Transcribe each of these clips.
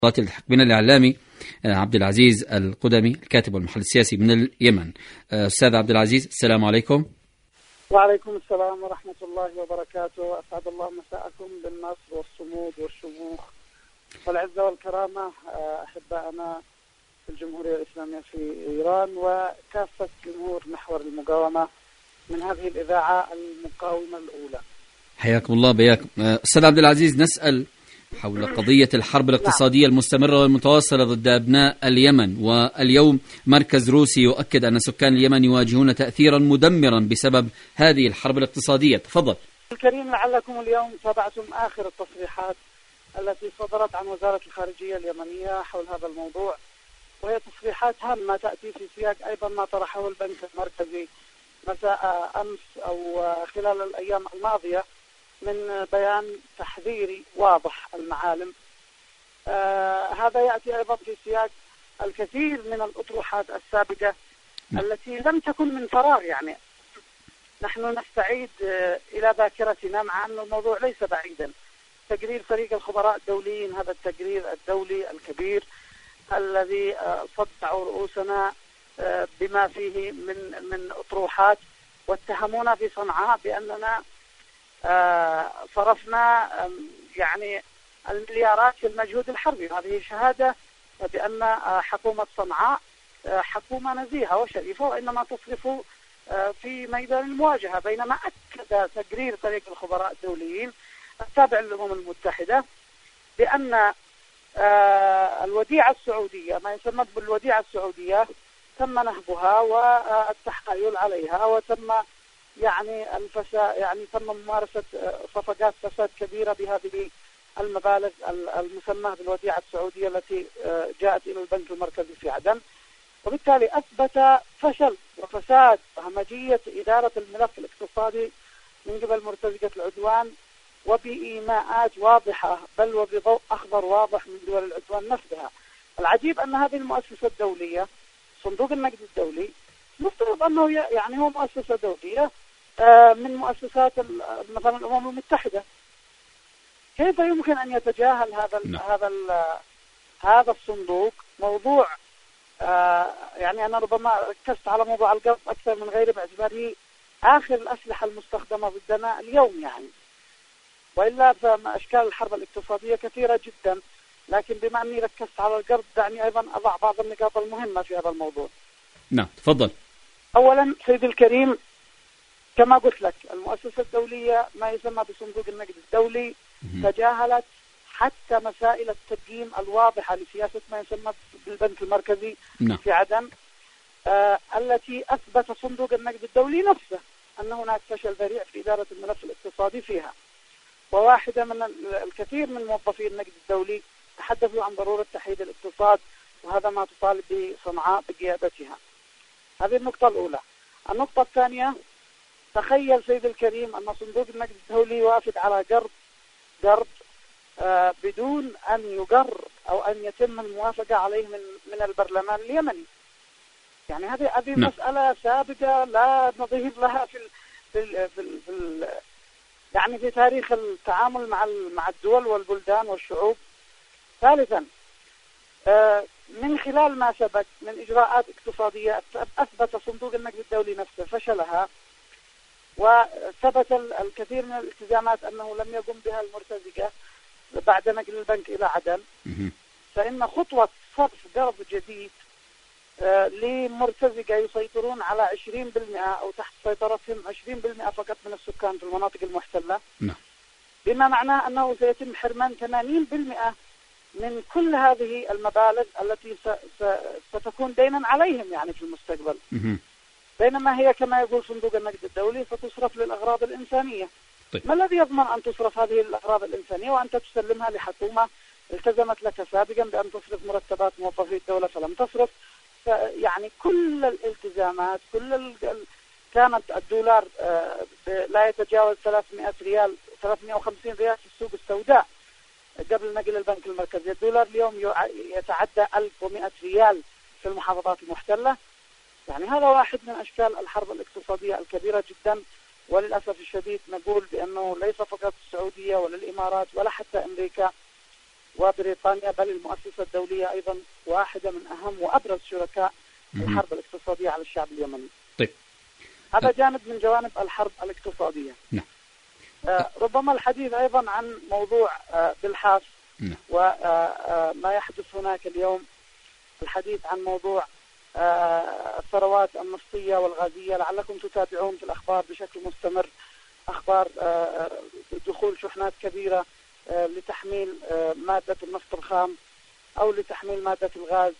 التحق بنا الإعلامي عبد العزيز القدمي، الكاتب والمحلل السياسي من اليمن. أستاذ عبد العزيز، السلام عليكم. وعليكم السلام ورحمة الله وبركاته. أسعد الله مساءكم بالنصر والصمود والشموخ والعزة والكرامة أحبائنا في الجمهورية الإسلامية في إيران وكافة جمهور محور المقاومة من هذه الإذاعة المقاومة الأولى. حياكم الله بياكم. أستاذ عبد العزيز، نسأل حول قضية الحرب الاقتصادية المستمرة والمتواصلة ضد أبناء اليمن، واليوم مركز روسي يؤكد أن سكان اليمن يواجهون تأثيرا مدمرا بسبب هذه الحرب الاقتصادية. تفضل. الكريم، لعلكم اليوم تابعتم آخر التصريحات التي صدرت عن وزارة الخارجية اليمنية حول هذا الموضوع، وهي تصريحات هامة تأتي في سياق أيضا ما طرحه البنك المركزي مساء أمس أو خلال الأيام الماضية من بيان تحذيري واضح المعالم. هذا يأتي أيضا في سياق الكثير من الأطروحات السابقة التي لم تكن من فراغ. يعني نحن نستعيد إلى ذاكرتنا مع أن الموضوع ليس بعيدا. تقرير فريق الخبراء الدوليين، هذا التقرير الدولي الكبير الذي صدعوا رؤوسنا بما فيه من أطروحات، واتهمونا في صنعاء بأننا صرفنا يعني المليارات في المجهود الحربي. هذه شهادة بأن حكومة صنعاء حكومة نزيهة وشريفة، وإنما تصرف في ميدان المواجهة. بينما أكد تقرير فريق الخبراء الدوليين التابع للأمم المتحدة بأن الوديعة السعودية، ما يسمى بالوديعة السعودية، تم نهبها والتحايل عليها، وتم تم ممارسة صفقات فساد كبيرة بهذه المبالغ المسمى بالوديعة السعودية التي جاءت إلى البنك المركزي في عدن. وبالتالي أثبت فشل وفساد وهمجية إدارة الملف الاقتصادي من قبل مرتزقة العدوان، وبإيماءات واضحة بل وبضوء أخضر واضح من دول العدوان نفسها. العجيب أن هذه المؤسسة الدولية، صندوق النقد الدولي، مفترض أنه يعني هو مؤسسة دولية من مؤسسات مثلا الأمم المتحدة، كيف يمكن أن يتجاهل هذا الصندوق موضوع؟ يعني أنا ربما ركزت على موضوع القرض أكثر من غيره باعتباره آخر الأسلحة المستخدمة ضدنا اليوم، يعني وإلا فأشكال الحرب الاقتصادية كثيرة جدا، لكن بما أني ركزت على القرض دعني أيضا أضع بعض النقاط المهمة في هذا الموضوع. نعم، تفضل. أولا سيدي الكريم، كما قلت لك، المؤسسة الدولية ما يسمى بصندوق النقد الدولي تجاهلت حتى مسائل التقييم الواضحة لسياسة ما يسمى بالبنك المركزي في عدن، التي أثبت صندوق النقد الدولي نفسه أن هناك فشل ذريع في إدارة الملف الاقتصادي فيها. وواحدة من الكثير من موظفي النقد الدولي تحدثوا عن ضرورة تحييد الاقتصاد، وهذا ما تطالب به صنعاء بقيادتها. هذه النقطة الأولى. النقطة الثانية، تخيل سيد الكريم أن صندوق النقد الدولي وافد على قرض بدون أن يقر أو أن يتم الموافقة عليه من البرلمان اليمني. يعني هذه مسألة سابقة لا نظير لها يعني في تاريخ التعامل مع الدول والبلدان والشعوب. ثالثا، من خلال ما سبق من إجراءات اقتصادية أثبت صندوق النقد الدولي نفسه فشلها، وثبت الكثير من الالتزامات أنه لم يقم بها المرتزقة بعد نقل البنك إلى عدن. فإن خطوة صرف قرض جديد لمرتزقة يسيطرون على 20% أو تحت سيطرتهم 20% فقط من السكان في المناطق المحتلة، بما معناه أنه سيتم حرمان 80% من كل هذه المبالغ التي ستكون دينا عليهم يعني في المستقبل. بينما هي كما يقول صندوق النقد الدولي ستصرف للأغراض الإنسانية. طيب. ما الذي يضمن أن تصرف هذه الأغراض الإنسانية وأنت تسلمها لحكومة التزمت لك سابقا بأن تصرف مرتبات موظفي الدولة فلم تصرف؟ يعني كل الالتزامات، كانت الدولار لا يتجاوز 300 ريال 350 ريال في السوق السوداء قبل نقل البنك المركزي. الدولار اليوم يتعدى 1100 ريال في المحافظات المحتلة. يعني هذا واحد من أشكال الحرب الاقتصادية الكبيرة جدا. وللأسف الشديد نقول بأنه ليس فقط السعودية ولا الإمارات ولا حتى أمريكا وبريطانيا، بل المؤسسة الدولية أيضا واحدة من أهم وأبرز شركاء الحرب الاقتصادية على الشعب اليمني. طيب. هذا جانب من جوانب الحرب الاقتصادية. نعم. ربما الحديث أيضا عن موضوع بالحاس وما يحدث هناك اليوم، الحديث عن موضوع الثروات النفطية والغازية. لعلكم تتابعون في الأخبار بشكل مستمر أخبار دخول شحنات كبيرة لتحميل مادة النفط الخام أو لتحميل مادة الغاز.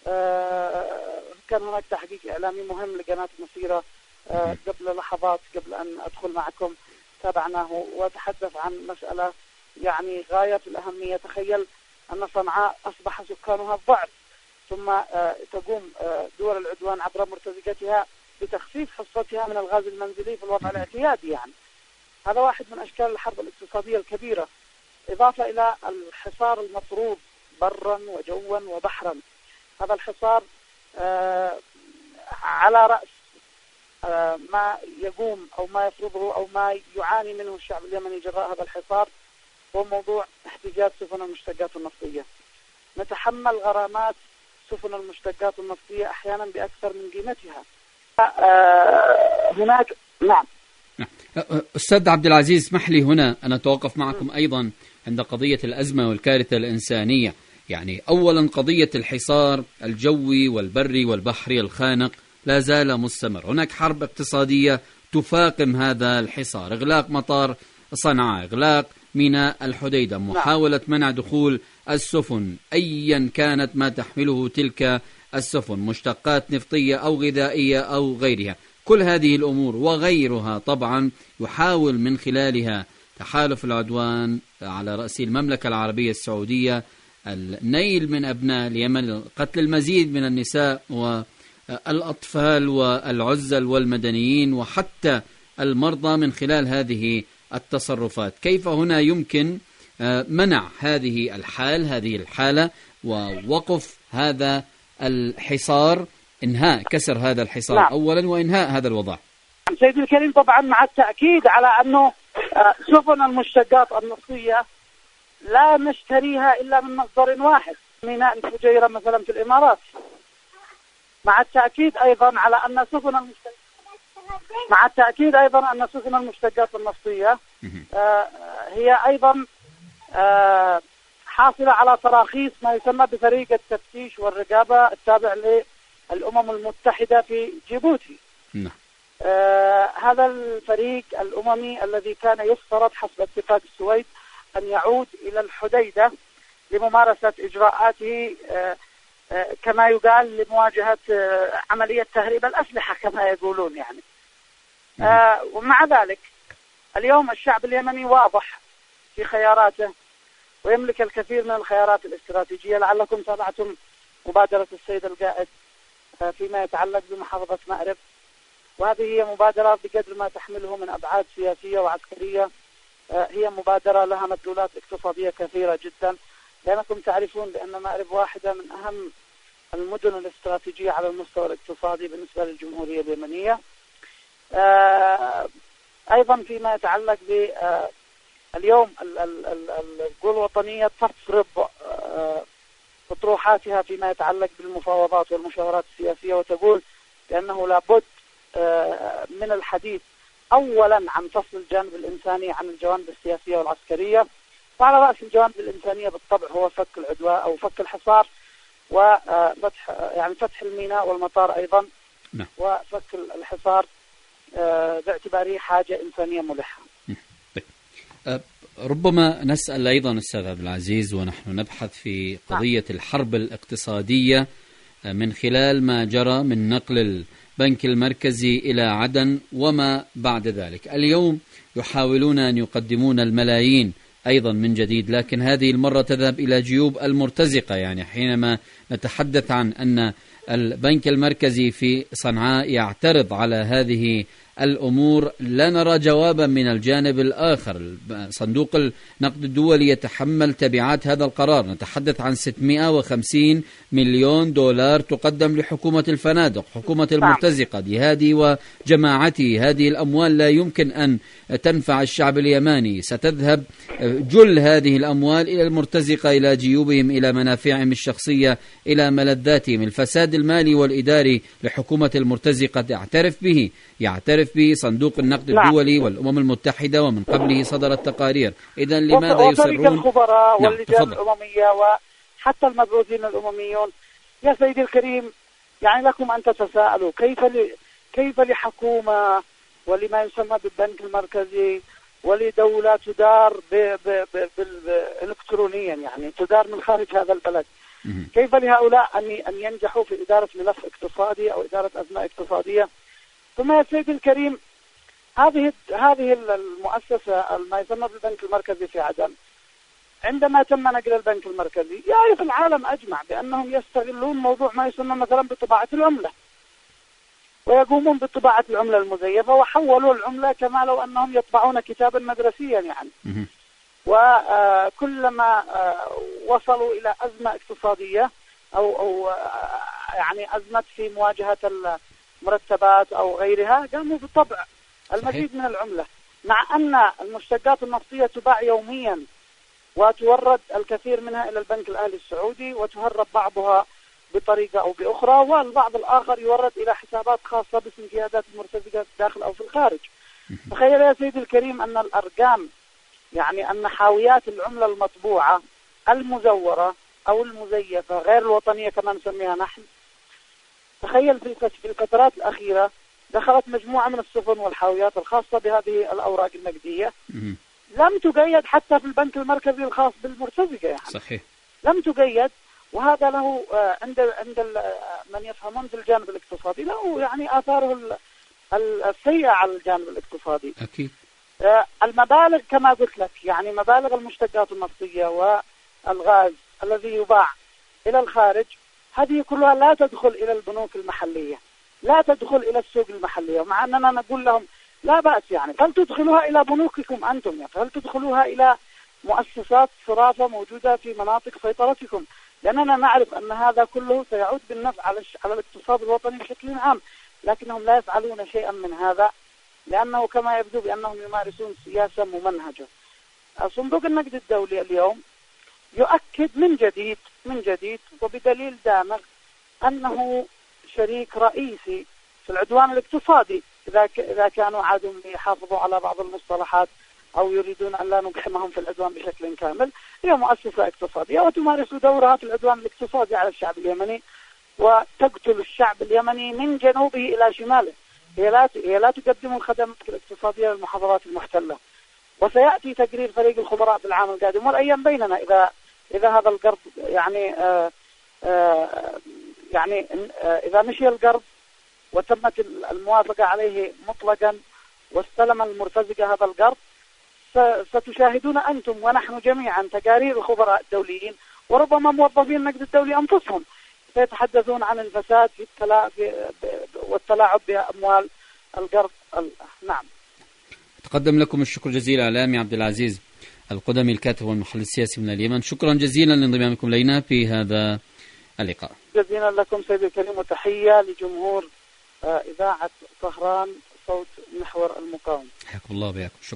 كان هناك تحقيق إعلامي مهم لقناة مسيرة قبل لحظات قبل أن أدخل معكم، تابعناه وتحدث عن مسألة يعني غاية في الأهمية. تخيل أن صنعاء أصبح سكانها الضعف، ثم تقوم دول العدوان عبر مرتزقتها بتخفيف حصتها من الغاز المنزلي في الوضع الاعتيادي. يعني هذا واحد من أشكال الحرب الاقتصادية الكبيرة، إضافة إلى الحصار المفروض برا وجوا وبحرا. هذا الحصار على رأس ما يقوم أو ما يفرضه أو ما يعاني منه الشعب اليمني جراء هذا الحصار، هو موضوع احتجاج سفن المشتقات النفطية. نتحمل غرامات سفن المشتقات النفطية أحيانا بأكثر من قيمتها. هناك نعم. أستاذ عبد العزيز، اسمح لي هنا أن أتوقف معكم أيضا عند قضية الأزمة والكارثة الإنسانية. يعني أولا قضية الحصار الجوي والبري والبحري الخانق لا زال مستمر. هناك حرب اقتصادية تفاقم هذا الحصار، إغلاق مطار صنعاء، إغلاق ميناء الحديدة، محاولة منع دخول السفن أيا كانت ما تحمله تلك السفن، مشتقات نفطية أو غذائية أو غيرها. كل هذه الأمور وغيرها طبعا يحاول من خلالها تحالف العدوان على رأس المملكة العربية السعودية النيل من أبناء اليمن، قتل المزيد من النساء والأطفال والعزل والمدنيين وحتى المرضى من خلال هذه التصرفات. كيف هنا يمكن منع هذه الحالة ووقف هذا الحصار، إنهاء كسر هذا الحصار أولا وإنهاء هذا الوضع؟ سيدي الكريم، طبعا مع التأكيد على أنه سفن المشتقات النفطية لا نشتريها إلا من مصدر واحد، ميناء الفجيرة مثلا في الإمارات. مع التأكيد أيضا على أن سفن المشتقات النفطية هي أيضا حاصلة على تراخيص ما يسمى بفريق التفتيش والرقابة التابع للأمم المتحدة في جيبوتي. هذا الفريق الأممي الذي كان يفترض حسب اتفاق السويد أن يعود إلى الحديدة لممارسة إجراءاته كما يقال لمواجهة عملية تهريب الأسلحة كما يقولون يعني. ومع ذلك اليوم الشعب اليمني واضح في خياراته ويملك الكثير من الخيارات الاستراتيجية. لعلكم تابعتم مبادرة السيد القائد فيما يتعلق بمحافظة مأرب، وهذه هي مبادرة بقدر ما تحمله من أبعاد سياسية وعسكرية، هي مبادرة لها مدلولات اقتصادية كثيرة جدا، لأنكم تعرفون بأن مأرب واحدة من أهم المدن الاستراتيجية على المستوى الاقتصادي بالنسبة للجمهورية اليمنية. أيضا فيما يتعلق باليوم القوى الوطنية تفرض أطروحاتها فيما يتعلق بالمفاوضات والمشاورات السياسية، وتقول بأنه لابد من الحديث أولا عن فصل الجانب الإنساني عن الجوانب السياسية والعسكرية، وعلى رأس الجوانب الإنسانية بالطبع هو فك العدوان أو فك الحصار وفتح فتح الميناء والمطار أيضا، وفك الحصار باعتباره حاجة إنسانية ملحة. ربما نسأل أيضا أستاذ عبد العزيز ونحن نبحث في قضية الحرب الاقتصادية من خلال ما جرى من نقل البنك المركزي إلى عدن وما بعد ذلك. اليوم يحاولون أن يقدمون الملايين أيضا من جديد، لكن هذه المرة تذهب إلى جيوب المرتزقة. يعني حينما نتحدث عن أن البنك المركزي في صنعاء يعترض على هذه الأمور لا نرى جوابا من الجانب الآخر. صندوق النقد الدولي يتحمل تبعات هذا القرار. نتحدث عن 650 مليون دولار تقدم لحكومة الفنادق، حكومة المرتزقة جهادي وجماعته. هذه الأموال لا يمكن أن تنفع الشعب اليماني، ستذهب جل هذه الأموال إلى المرتزقة، إلى جيوبهم، إلى منافعهم الشخصية، إلى ملذاتهم. الفساد المالي والإداري لحكومة المرتزقة يعترف به صندوق النقد الدولي والأمم المتحدة، ومن قبله صدرت تقارير. إذا لماذا يصرون؟ الخبراء واللجان الأممية وحتى المبعوثين الأمميون. يا سيدي الكريم، يعني لكم أن تتساءلوا كيف لحكومة ولما يسمى بالبنك المركزي ولدولة تدار إلكترونيا، يعني تدار من خارج هذا البلد، كيف لهؤلاء أن ينجحوا في إدارة ملف اقتصادي أو إدارة أزمة اقتصادية؟ ثم يا سيدي الكريم، هذه المؤسسة ما يسمى بالبنك المركزي في عدن، عندما تم نقل البنك المركزي يعرف العالم أجمع بأنهم يستغلون موضوع ما يسمى مثلا بطباعة العملة، ويقومون بطباعة العملة المزيفة، وحولوا العملة كما لو أنهم يطبعون كتابا مدرسيا يعني. وكلما وصلوا إلى أزمة اقتصادية أو يعني أزمة في مواجهة المرتبات أو غيرها، قاموا بطبع المزيد من العملة، مع أن المشتقات النفطية تباع يوميا وتورد الكثير منها إلى البنك الأهلي السعودي، وتهرب بعضها بطريقة أو بأخرى، والبعض الآخر يورد إلى حسابات خاصة باسم قيادات المرتزقة داخل أو في الخارج. تخيل يا سيدي الكريم أن الأرقام، يعني أن حاويات العملة المطبوعة المزورة أو المزيفة غير الوطنية كما نسميها نحن، تخيل في الفترات الأخيرة دخلت مجموعة من السفن والحاويات الخاصة بهذه الأوراق النقدية، لم تقيد حتى في البنك المركزي الخاص بالمرتزقة يعني. صحيح. لم تقيد، وهذا له عند من يفهمون في الجانب الاقتصادي له يعني آثاره السيئة على الجانب الاقتصادي. أكيد. المبالغ كما قلت لك، يعني مبالغ المشتقات النفطية والغاز الذي يباع إلى الخارج، هذه كلها لا تدخل إلى البنوك المحلية، لا تدخل إلى السوق المحلية، مع أننا نقول لهم لا بأس يعني، هل تدخلوها إلى بنوككم أنتم يعني، هل تدخلوها إلى مؤسسات صرافة موجودة في مناطق سيطرتكم، لأننا نعرف أن هذا كله سيعود بالنفع على الاقتصاد الوطني بشكل عام، لكنهم لا يفعلون شيئا من هذا، لأنه كما يبدو بأنهم يمارسون سياسة ممنهجة. صندوق النقد الدولي اليوم يؤكد من جديد وبدليل دامغ أنه شريك رئيسي في العدوان الاقتصادي، إذا كانوا عادوا يحافظوا على بعض المصطلحات أو يريدون أن لا نقحمهم في العدوان بشكل كامل. هي مؤسسة اقتصادية وتمارس دورها في العدوان الاقتصادي على الشعب اليمني، وتقتل الشعب اليمني من جنوبه إلى شماله. هي لا تقدم الخدمات الاقتصادية للمحافظات المحتلة. وسيأتي تقرير فريق الخبراء في العام القادم، والأيام بيننا إذا هذا القرض إذا مشي القرض وتمت الموافقة عليه مطلقا واستلم المرتزقة هذا القرض، ستشاهدون أنتم ونحن جميعا تقارير الخبراء الدوليين وربما موظفين النقد الدولي أنفسهم سيتحدثون عن الفساد والتلاعب بأموال القرض. نعم. تقدم لكم الشكر جزيلا إعلامي عبد العزيز القدمي، الكاتب والمحلل السياسي من اليمن. شكرا جزيلا لانضمامكم إلينا في هذا اللقاء. جزيلا لكم سيدي الكريم، وتحية لجمهور إذاعة طهران صوت محور المقاومة. حياكم الله وبياكم.